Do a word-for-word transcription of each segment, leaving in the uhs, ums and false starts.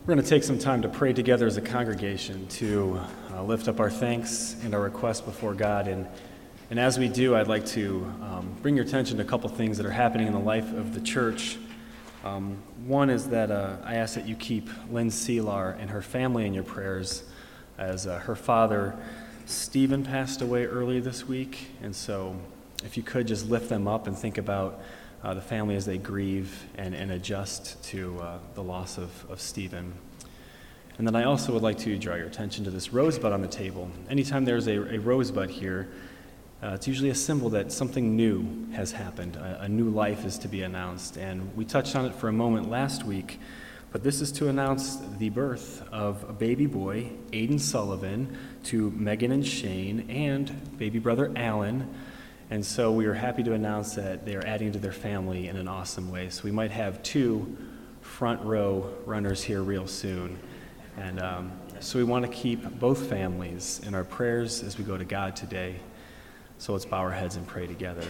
We're going to take some time to pray together as a congregation to uh, lift up our thanks and our requests before God. And, and as we do, I'd like to um, bring your attention to a couple things that are happening in the life of the church. Um, one is that uh, I ask that you keep Lynn Selar and her family in your prayers, as uh, her father, Stephen, passed away early this week. And so if you could just lift them up and think about Uh, the family as they grieve and, and adjust to uh, the loss of, of Stephen. And then I also would like to draw your attention to this rosebud on the table. Anytime there's a, a rosebud here, uh, it's usually a symbol that something new has happened. A, a new life is to be announced. And we touched on it for a moment last week, but this is to announce the birth of a baby boy, Aiden Sullivan, to Megan and Shane, and baby brother Alan. And so we are happy to announce that they are adding to their family in an awesome way. So we might have two front row runners here real soon. And um, so we want to keep both families in our prayers as we go to God today. So let's bow our heads and pray together.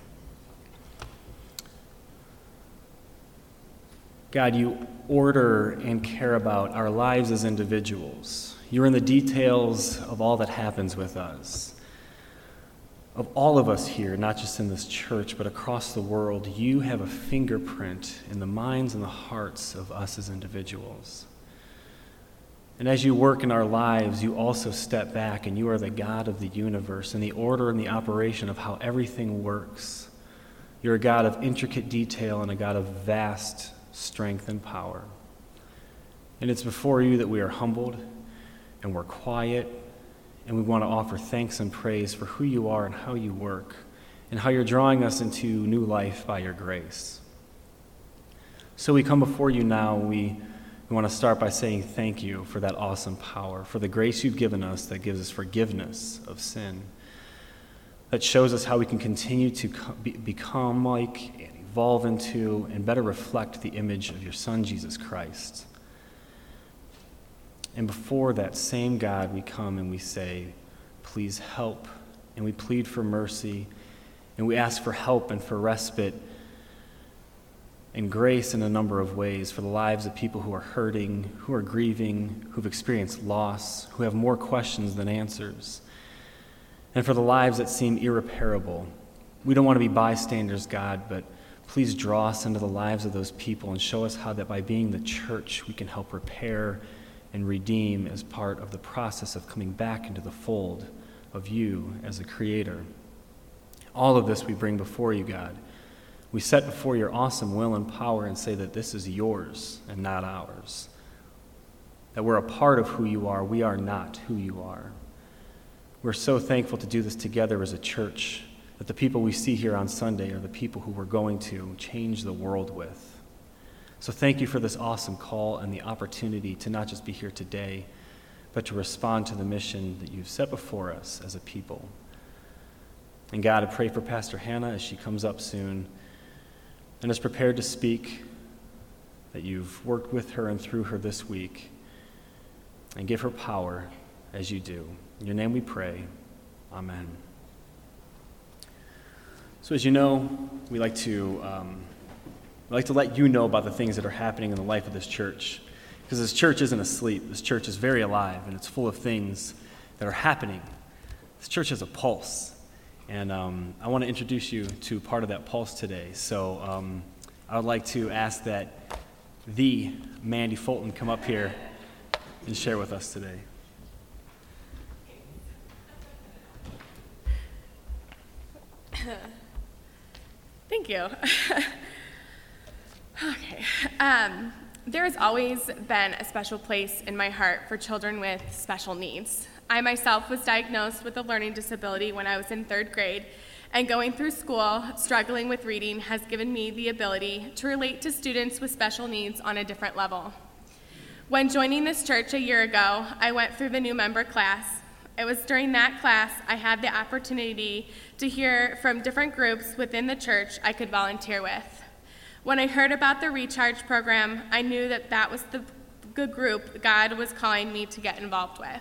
God, you order and care about our lives as individuals. You're in the details of all that happens with us. Of all of us here, not just in this church, but across the world, you have a fingerprint in the minds and the hearts of us as individuals. And as you work in our lives, you also step back and you are the God of the universe and the order and the operation of how everything works. You're a God of intricate detail and a God of vast strength and power. And it's before you that we are humbled and we're quiet, and we want to offer thanks and praise for who you are and how you work and how you're drawing us into new life by your grace. So we come before you now. We, we want to start by saying thank you for that awesome power, for the grace you've given us that gives us forgiveness of sin, that shows us how we can continue to be, become like and evolve into and better reflect the image of your Son, Jesus Christ. And before that same God, we come and we say, please help, and we plead for mercy, and we ask for help and for respite and grace in a number of ways for the lives of people who are hurting, who are grieving, who've experienced loss, who have more questions than answers, and for the lives that seem irreparable. We don't want to be bystanders, God, but please draw us into the lives of those people and show us how that by being the church, we can help repair and redeem as part of the process of coming back into the fold of you as a creator. All of this we bring before you, God. We set before your awesome will and power and say that this is yours and not ours. That we're a part of who you are. We are not who you are. We're so thankful to do this together as a church, that the people we see here on Sunday are the people who we're going to change the world with. So thank you for this awesome call and the opportunity to not just be here today, but to respond to the mission that you've set before us as a people. And God, I pray for Pastor Hannah as she comes up soon and is prepared to speak, that you've worked with her and through her this week, and give her power as you do. In your name we pray. Amen. So as you know, we like to... Um, I'd like to let you know about the things that are happening in the life of this church, because this church isn't asleep. This church is very alive, and it's full of things that are happening. This church has a pulse, and um, I want to introduce you to part of that pulse today. So um, I would like to ask that the Mandy Fulton come up here and share with us today. Thank you. Okay. Um, there has always been a special place in my heart for children with special needs. I myself was diagnosed with a learning disability when I was in third grade, and going through school, struggling with reading, has given me the ability to relate to students with special needs on a different level. When joining this church a year ago, I went through the new member class. It was during that class I had the opportunity to hear from different groups within the church I could volunteer with. When I heard about the Recharge program, I knew that that was the good group God was calling me to get involved with.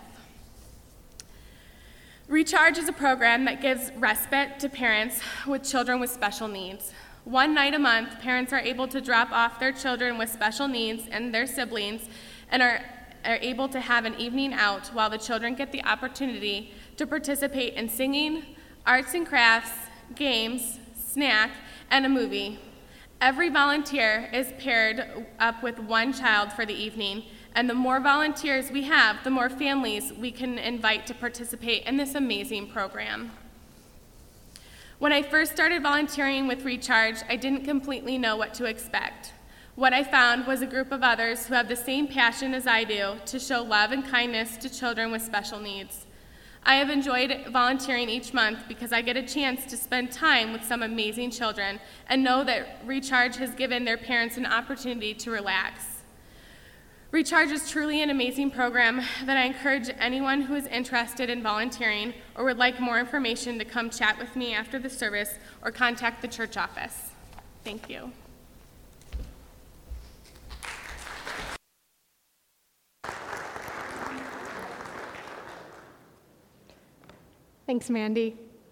Recharge is a program that gives respite to parents with children with special needs. One night a month, parents are able to drop off their children with special needs and their siblings and are, are able to have an evening out while the children get the opportunity to participate in singing, arts and crafts, games, snack, and a movie. Every volunteer is paired up with one child for the evening, and the more volunteers we have, the more families we can invite to participate in this amazing program. When I first started volunteering with Recharge, I didn't completely know what to expect. What I found was a group of others who have the same passion as I do to show love and kindness to children with special needs. I have enjoyed volunteering each month because I get a chance to spend time with some amazing children and know that Recharge has given their parents an opportunity to relax. Recharge is truly an amazing program that I encourage anyone who is interested in volunteering or would like more information to come chat with me after the service or contact the church office. Thank you. Thanks, Mandy.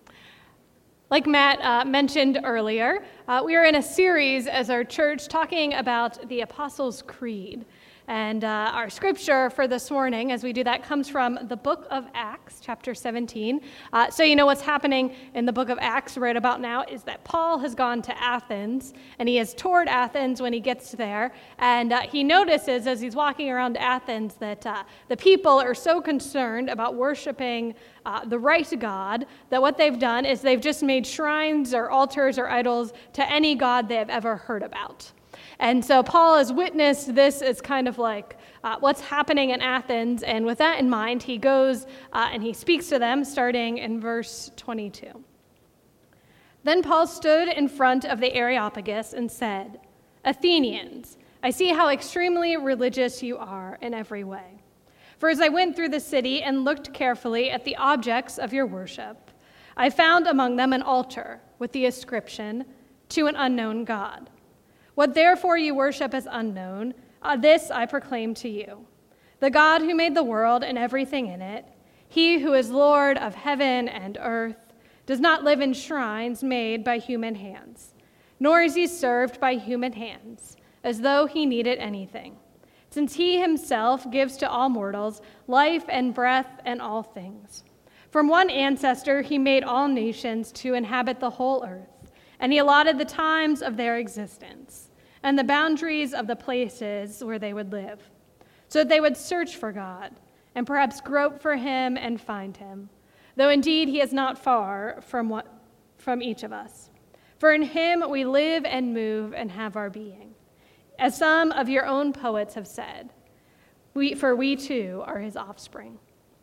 Like Matt uh, mentioned earlier, uh, we are in a series as our church talking about the Apostles' Creed. And uh, our scripture for this morning, as we do that, comes from the book of Acts, chapter seventeen. Uh, so you know what's happening in the book of Acts right about now is that Paul has gone to Athens, and he has toured Athens when he gets there. And uh, he notices as he's walking around Athens that uh, the people are so concerned about worshiping uh, the right God that what they've done is they've just made shrines or altars or idols to any god they have ever heard about. And so Paul has witnessed this as kind of like uh, what's happening in Athens, and with that in mind, he goes uh, and he speaks to them, starting in verse twenty-two. Then Paul stood in front of the Areopagus and said, "Athenians, I see how extremely religious you are in every way. For as I went through the city and looked carefully at the objects of your worship, I found among them an altar with the inscription, 'To an unknown God.' What therefore you worship as unknown, uh, this I proclaim to you. The God who made the world and everything in it, he who is Lord of heaven and earth, does not live in shrines made by human hands, nor is he served by human hands, as though he needed anything, since he himself gives to all mortals life and breath and all things. From one ancestor he made all nations to inhabit the whole earth, and he allotted the times of their existence and the boundaries of the places where they would live, so that they would search for God and perhaps grope for him and find him, though indeed he is not far from what, from each of us. For in him we live and move and have our being. As some of your own poets have said, we, for we too are his offspring."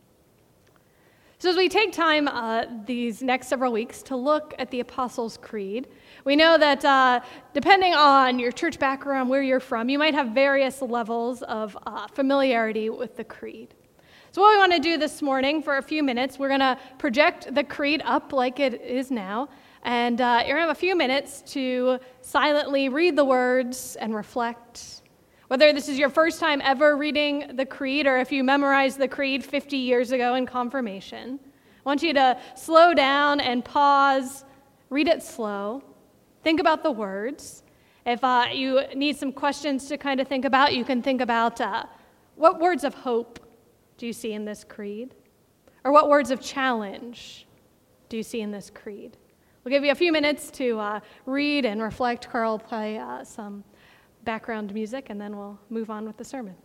So as we take time uh, these next several weeks to look at the Apostles' Creed, we know that uh, depending on your church background, where you're from, you might have various levels of uh, familiarity with the Creed. So what we want to do this morning for a few minutes, we're going to project the Creed up like it is now, and uh, you're going to have a few minutes to silently read the words and reflect. Whether this is your first time ever reading the Creed or if you memorized the Creed fifty years ago in confirmation, I want you to slow down and pause, read it slow, think about the words. If uh, you need some questions to kind of think about, you can think about uh, what words of hope do you see in this Creed? Or what words of challenge do you see in this Creed? We'll give you a few minutes to uh, read and reflect. Carl will play uh, some background music, and then we'll move on with the sermon.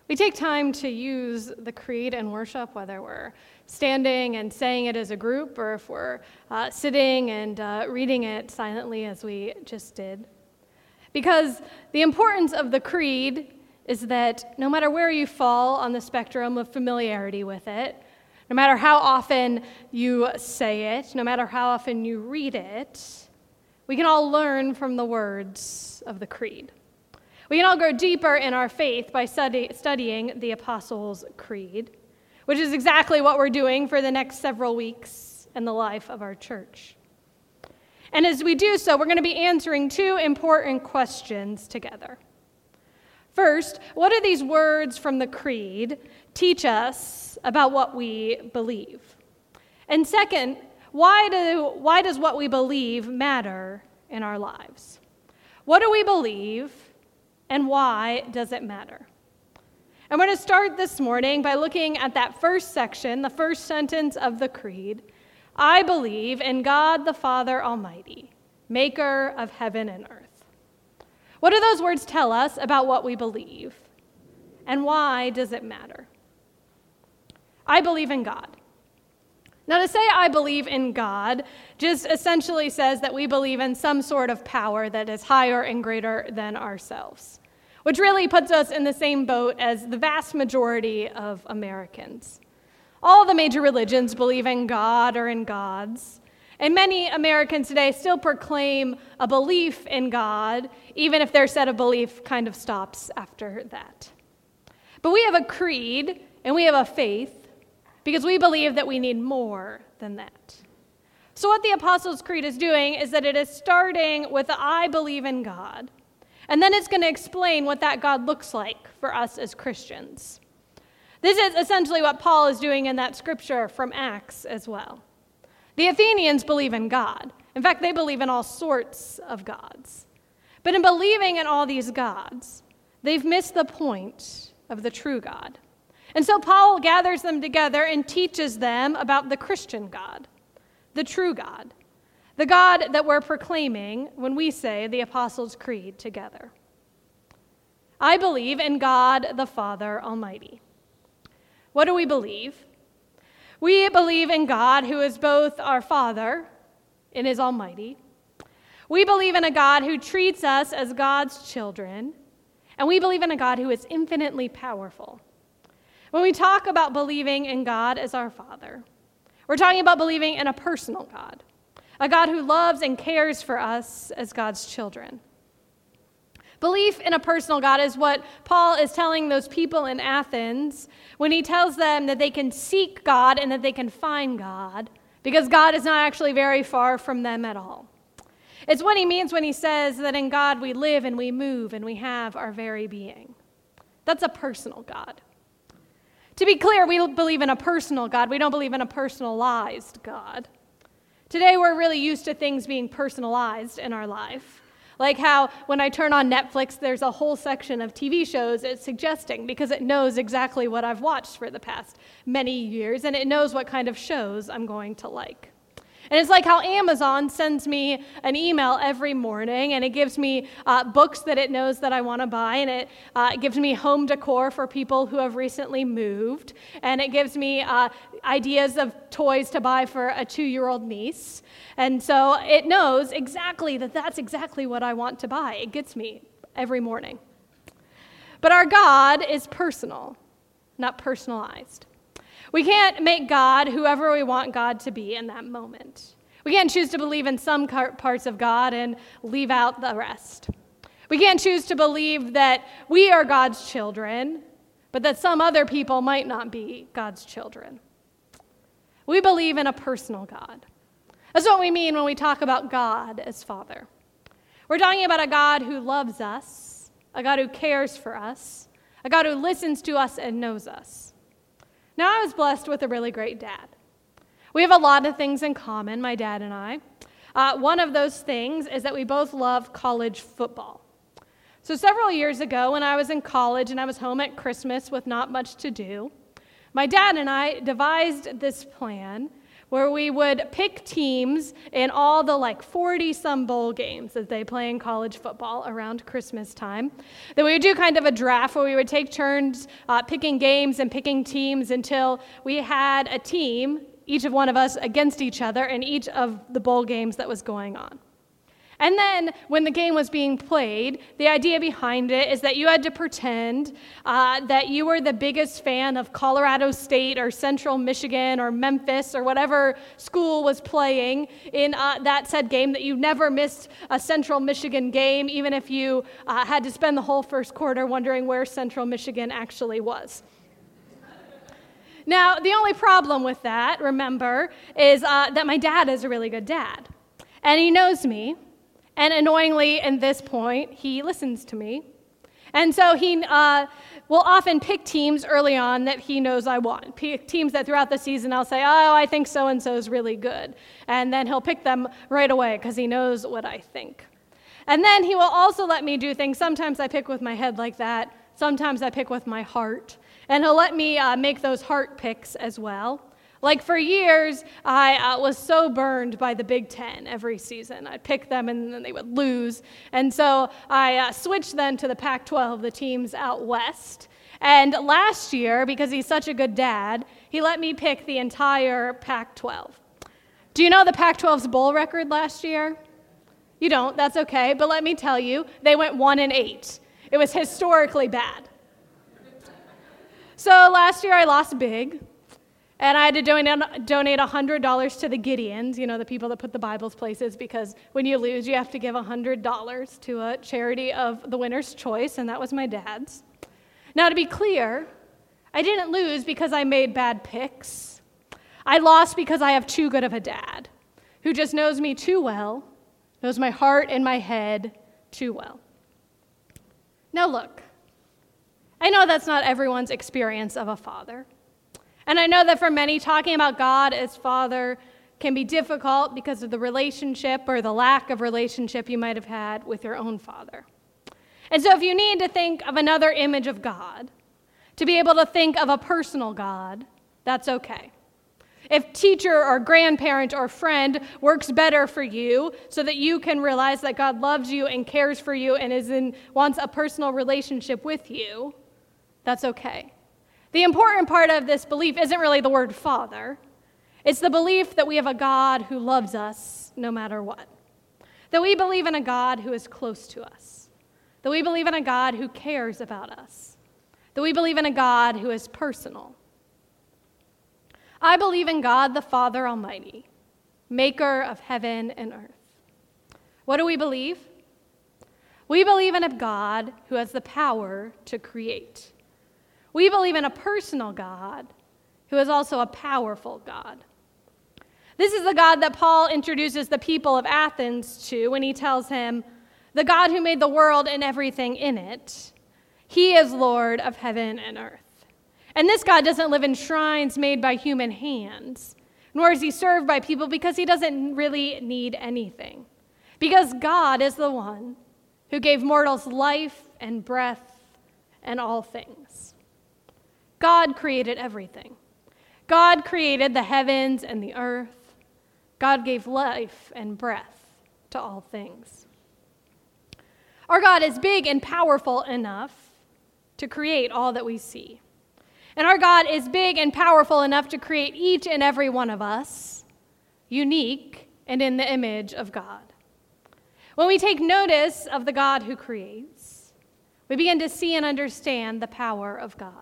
We take time to use the creed in worship, whether we're standing and saying it as a group or if we're uh, sitting and uh, reading it silently as we just did. Because the importance of the creed is that no matter where you fall on the spectrum of familiarity with it, no matter how often you say it, no matter how often you read it, we can all learn from the words of the creed. We can all grow deeper in our faith by study, studying the Apostles' Creed, which is exactly what we're doing for the next several weeks in the life of our church. And as we do so, we're going to be answering two important questions together. First, what do these words from the Creed teach us about what we believe? And second, why do why does what we believe matter in our lives? What do we believe? And why does it matter? I'm going to start this morning by looking at that first section, the first sentence of the Creed. I believe in God the Father Almighty, maker of heaven and earth. What do those words tell us about what we believe? And why does it matter? I believe in God. Now, to say I believe in God just essentially says that we believe in some sort of power that is higher and greater than ourselves, which really puts us in the same boat as the vast majority of Americans. All the major religions believe in God or in gods, and many Americans today still proclaim a belief in God, even if their set of belief kind of stops after that. But we have a creed and we have a faith because we believe that we need more than that. So what the Apostles' Creed is doing is that it is starting with the I believe in God, and then it's going to explain what that God looks like for us as Christians. This is essentially what Paul is doing in that scripture from Acts as well. The Athenians believe in God. In fact, they believe in all sorts of gods. But in believing in all these gods, they've missed the point of the true God. And so Paul gathers them together and teaches them about the Christian God, the true God, the God that we're proclaiming when we say the Apostles' Creed together. I believe in God the Father Almighty. What do we believe? We believe in God who is both our Father and is almighty. We believe in a God who treats us as God's children, and we believe in a God who is infinitely powerful. When we talk about believing in God as our Father, we're talking about believing in a personal God, a God who loves and cares for us as God's children. Belief in a personal God is what Paul is telling those people in Athens when he tells them that they can seek God and that they can find God, because God is not actually very far from them at all. It's what he means when he says that in God we live and we move and we have our very being. That's a personal God. To be clear, we believe in a personal God. We don't believe in a personalized God. Today, we're really used to things being personalized in our life. Like how when I turn on Netflix, there's a whole section of T V shows it's suggesting because it knows exactly what I've watched for the past many years, and it knows what kind of shows I'm going to like. And it's like how Amazon sends me an email every morning, and it gives me uh, books that it knows that I want to buy, and it uh, gives me home decor for people who have recently moved, and it gives me uh, ideas of toys to buy for a two-year-old niece. And so it knows exactly that that's exactly what I want to buy. It gets me every morning. But our God is personal, not personalized. We can't make God whoever we want God to be in that moment. We can't choose to believe in some parts of God and leave out the rest. We can't choose to believe that we are God's children, but that some other people might not be God's children. We believe in a personal God. That's what we mean when we talk about God as Father. We're talking about a God who loves us, a God who cares for us, a God who listens to us and knows us. Now, I was blessed with a really great dad. We have a lot of things in common, my dad and I. Uh, one of those things is that we both love college football. So several years ago, when I was in college and I was home at Christmas with not much to do, my dad and I devised this plan where we would pick teams in all the like forty-some bowl games that they play in college football around Christmas time. Then we would do kind of a draft where we would take turns uh, picking games and picking teams until we had a team, each of one of us against each other in each of the bowl games that was going on. And then when the game was being played, the idea behind it is that you had to pretend uh, that you were the biggest fan of Colorado State or Central Michigan or Memphis or whatever school was playing in uh, that said game, that you never missed a Central Michigan game, even if you uh, had to spend the whole first quarter wondering where Central Michigan actually was. Now, the only problem with that, remember, is uh, that my dad is a really good dad. And he knows me. And annoyingly, at this point, he listens to me. And so he uh, will often pick teams early on that he knows I want. Pick teams that throughout the season I'll say, oh, I think so-and-so is really good. And then he'll pick them right away because he knows what I think. And then he will also let me do things. Sometimes I pick with my head like that. Sometimes I pick with my heart. And he'll let me uh, make those heart picks as well. Like for years, I uh, was so burned by the Big Ten every season. I'd pick them and then they would lose. And so I uh, switched then to the Pac twelve, the teams out west. And last year, because he's such a good dad, he let me pick the entire Pac twelve. Do you know the Pac twelve's bowl record last year? You don't, that's okay. But let me tell you, they went one and eight. It was historically bad. So last year I lost big. And I had to donate, donate one hundred dollars to the Gideons, you know, the people that put the Bibles places, because when you lose, you have to give one hundred dollars to a charity of the winner's choice, and that was my dad's. Now, to be clear, I didn't lose because I made bad picks. I lost because I have too good of a dad who just knows me too well, knows my heart and my head too well. Now, look, I know that's not everyone's experience of a father. And I know that for many, talking about God as Father can be difficult because of the relationship or the lack of relationship you might have had with your own father. And so if you need to think of another image of God, to be able to think of a personal God, that's okay. If teacher or grandparent or friend works better for you so that you can realize that God loves you and cares for you and is in wants a personal relationship with you, that's okay. The important part of this belief isn't really the word Father. It's the belief that we have a God who loves us no matter what. That we believe in a God who is close to us. That we believe in a God who cares about us. That we believe in a God who is personal. I believe in God the Father Almighty, maker of heaven and earth. What do we believe? We believe in a God who has the power to create. We believe in a personal God who is also a powerful God. This is the God that Paul introduces the people of Athens to when he tells him, the God who made the world and everything in it, he is Lord of heaven and earth. And this God doesn't live in shrines made by human hands, nor is he served by people because he doesn't really need anything. Because God is the one who gave mortals life and breath and all things. God created everything. God created the heavens and the earth. God gave life and breath to all things. Our God is big and powerful enough to create all that we see. And our God is big and powerful enough to create each and every one of us, unique and in the image of God. When we take notice of the God who creates, we begin to see and understand the power of God.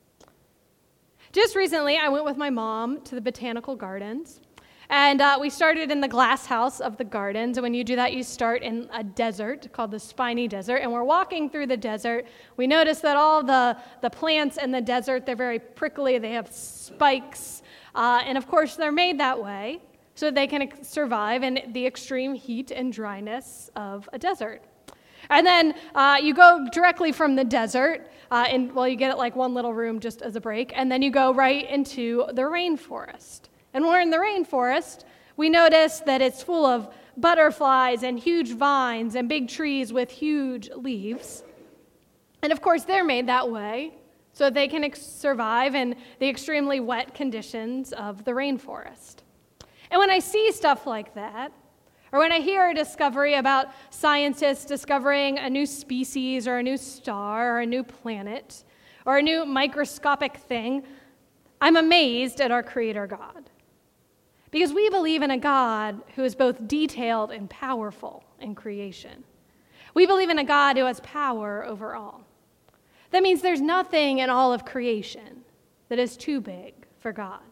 Just recently, I went with my mom to the botanical gardens, and uh, we started in the glass house of the gardens. And when you do that, you start in a desert called the Spiny Desert. And we're walking through the desert. We notice that all the, the plants in the desert, they're very prickly. They have spikes. Uh, and of course, they're made that way so that they can ex- survive in the extreme heat and dryness of a desert. And then uh, you go directly from the desert, uh, and well, you get it like one little room just as a break, and then you go right into the rainforest. And when we're in the rainforest, we notice that it's full of butterflies and huge vines and big trees with huge leaves. And of course, they're made that way so that they can ex- survive in the extremely wet conditions of the rainforest. And when I see stuff like that, or when I hear a discovery about scientists discovering a new species or a new star or a new planet or a new microscopic thing, I'm amazed at our Creator God. Because we believe in a God who is both detailed and powerful in creation. We believe in a God who has power over all. That means there's nothing in all of creation that is too big for God.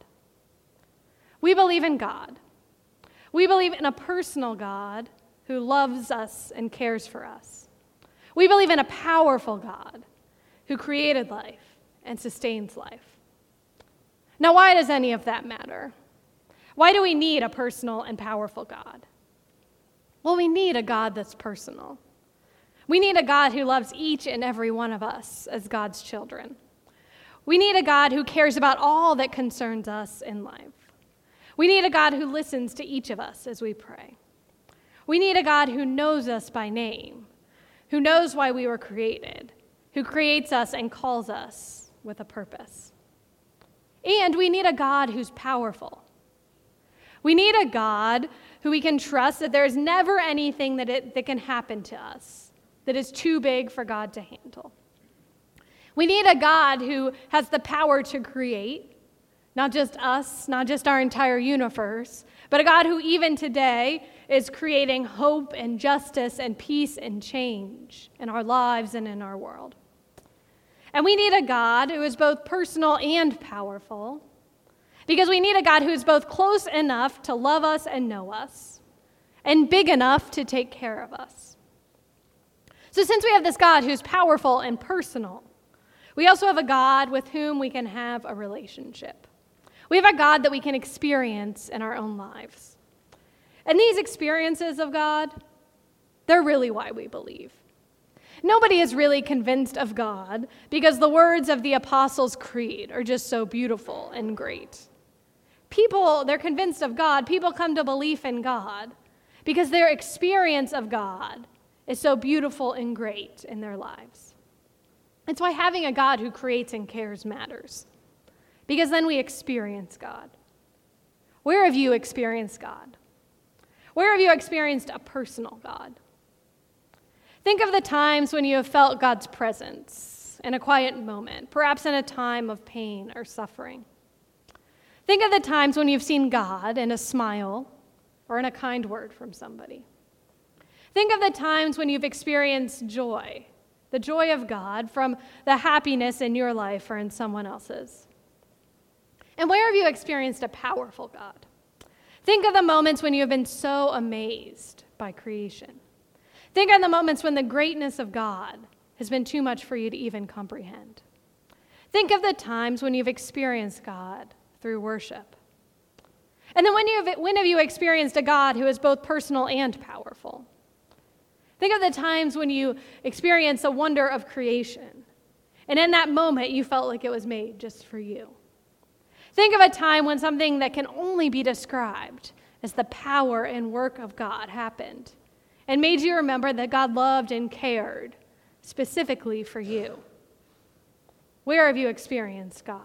We believe in God. We believe in a personal God who loves us and cares for us. We believe in a powerful God who created life and sustains life. Now, why does any of that matter? Why do we need a personal and powerful God? Well, we need a God that's personal. We need a God who loves each and every one of us as God's children. We need a God who cares about all that concerns us in life. We need a God who listens to each of us as we pray. We need a God who knows us by name, who knows why we were created, who creates us and calls us with a purpose. And we need a God who's powerful. We need a God who we can trust that there is never anything that, it, that can happen to us that is too big for God to handle. We need a God who has the power to create, not just us, not just our entire universe, but a God who even today is creating hope and justice and peace and change in our lives and in our world. And we need a God who is both personal and powerful, because we need a God who is both close enough to love us and know us, and big enough to take care of us. So since we have this God who's powerful and personal, we also have a God with whom we can have a relationship. We have a God that we can experience in our own lives. And these experiences of God, they're really why we believe. Nobody is really convinced of God because the words of the Apostles' Creed are just so beautiful and great. People, they're convinced of God. People come to belief in God because their experience of God is so beautiful and great in their lives. It's why having a God who creates and cares matters, because then we experience God. Where have you experienced God? Where have you experienced a personal God? Think of the times when you have felt God's presence in a quiet moment, perhaps in a time of pain or suffering. Think of the times when you've seen God in a smile or in a kind word from somebody. Think of the times when you've experienced joy, the joy of God from the happiness in your life or in someone else's. And where have you experienced a powerful God? Think of the moments when you have been so amazed by creation. Think of the moments when the greatness of God has been too much for you to even comprehend. Think of the times when you've experienced God through worship. And then when, you've, when have you experienced a God who is both personal and powerful? Think of the times when you experience a wonder of creation, and in that moment you felt like it was made just for you. Think of a time when something that can only be described as the power and work of God happened and made you remember that God loved and cared specifically for you. Where have you experienced God?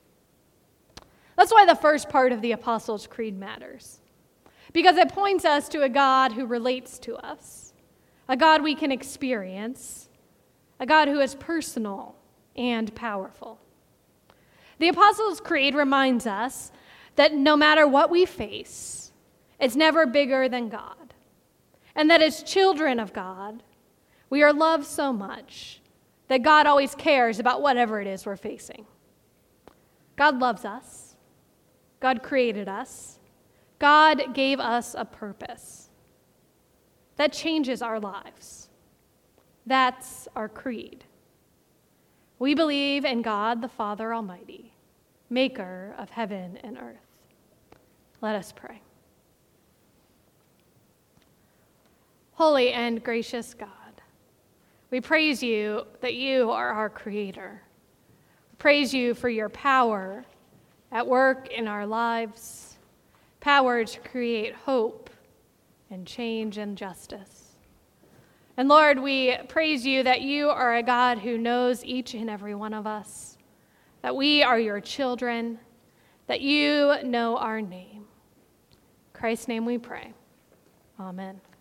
That's why the first part of the Apostles' Creed matters, because it points us to a God who relates to us, a God we can experience, a God who is personal and powerful. The Apostles' Creed reminds us that no matter what we face, it's never bigger than God, and that as children of God, we are loved so much that God always cares about whatever it is we're facing. God loves us. God created us. God gave us a purpose. That changes our lives. That's our creed. We believe in God the Father Almighty, maker of heaven and earth. Let us pray. Holy and gracious God, we praise you that you are our creator. We praise you for your power at work in our lives, power to create hope and change and justice. And Lord, we praise you that you are a God who knows each and every one of us, that we are your children, that you know our name. Christ's name we pray. Amen.